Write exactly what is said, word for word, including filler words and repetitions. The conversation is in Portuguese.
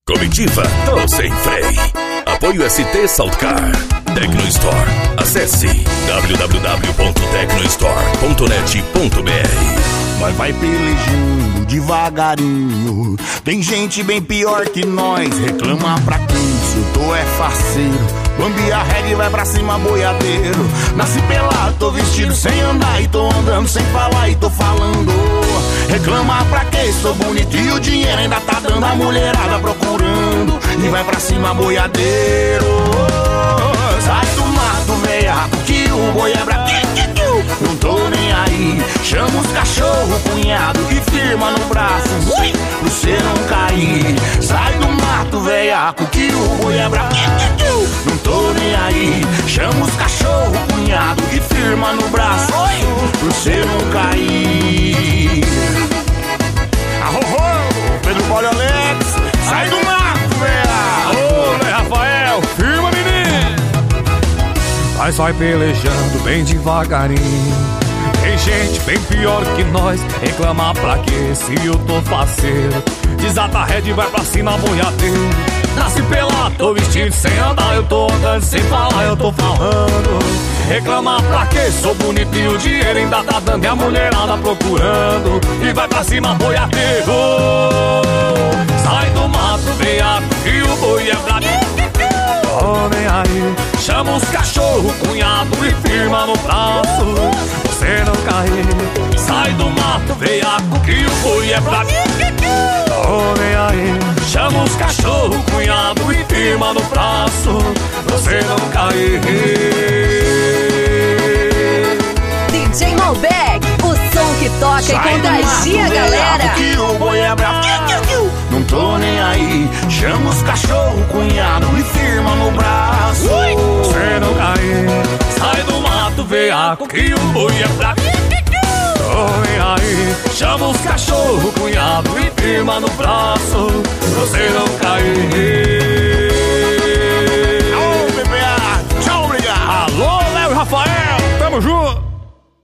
Comitiva, tô sem freio. Apoio S T Saltcar. Tecno Store. Acesse w w w ponto tecno store ponto net ponto b r. Mas vai pelejando devagarinho. Tem gente bem pior que nós. Reclama pra quem isso tô é faceiro. Bambi a regra e vai pra cima boiadeiro. Nasci pelado, tô vestido sem andar. E tô andando sem falar e tô falando. Reclama pra quem sou bonito e o dinheiro ainda tá dando. A mulherada procurando. E vai pra cima boiadeiro. Sai do mato, veiaco, que o boi é brabo. Não tô nem aí. Chama os cachorro, cunhado, e firma no braço pra você não cair. Sai do mato, veiaco, que o boi é brabo. Não tô nem aí. Chama os cachorro, cunhado, e firma no braço pra você não cair. Arro, Pedro Paulo Alex, sai do mato, veiaco. Ô, Lé Rafael, firma, menino. Mas vai pelejando bem devagarinho. Tem gente bem pior que nós. Reclamar pra quê se eu tô faceiro? Desata a rede e vai pra cima boiadeiro. Nasci pelado, tô vestido sem andar. Eu tô andando sem falar, eu tô falando. Reclamar pra quê? Sou bonito e o dinheiro ainda tá dando. E a mulherada procurando. E vai pra cima boiadeiro. Sai do mato, veiaco, e o boi é brabo. Oh, nem aí. Chama os cachorro, cunhado, e firma no braço você não cair. Sai do mato, veiaco, que o boi é brabo. Oh, nem aí. Chama os cachorro, cunhado, e firma no braço você não cair. D J Malbec, o som que toca e contagia a galera. Que o boi é brabo. Não tô nem aí. Chama os cachorro, cunhado, e firma no braço você não cair. Sai do mato, veiaco, que o boi é brabo. Oh, nem aí. Chama os cachorro, cunhado, e firma no braço você não cair.